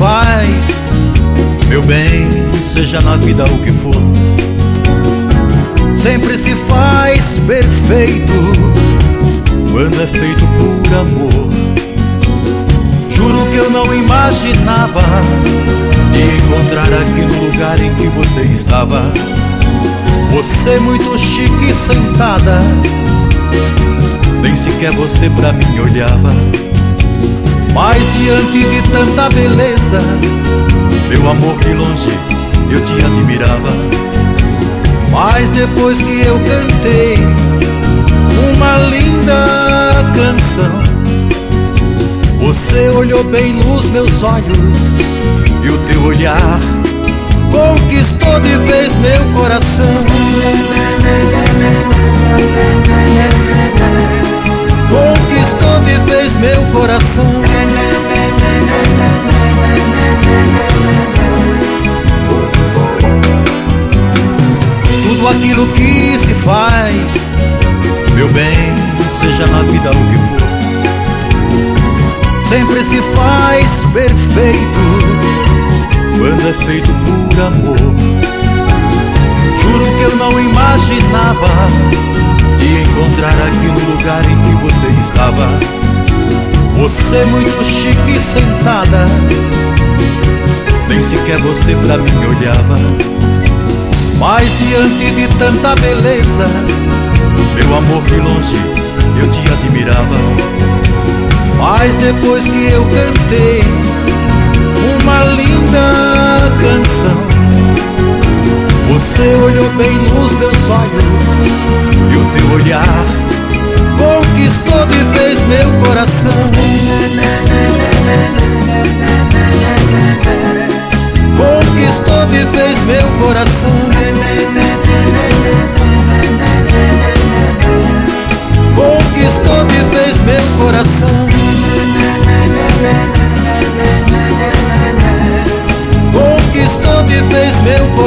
faz, meu bem, seja na vida o que for, sempre se faz perfeito quando é feito por amor. Juro que eu não imaginava de encontrar aqui no lugar em que você estava. Você muito chique sentada, nem sequer você pra mim olhava. Mas diante de tanta beleza, meu amor, de longe eu te admirava. Mas depois que eu cantei uma linda canção, você olhou bem nos meus olhos e o teu olhar conquistou de vez meu coração. Conquistou de vez meu coração. Tudo aquilo que se faz, meu bem, seja na vida o que for, sempre se faz perfeito quando é feito por amor. Juro que eu não imaginava de encontrar aqui no lugar em que você estava. Você muito chique sentada, nem sequer você pra mim olhava. Mas diante de tanta beleza, meu amor, de longe eu te admirava. Mas depois que eu cantei uma linda canção, você olhou bem nos meus olhos e o teu olhar conquistou de vez meu coração. Conquistou de vez meu coração. Conquistou de vez meu coração. Conquistou de vez meu coração.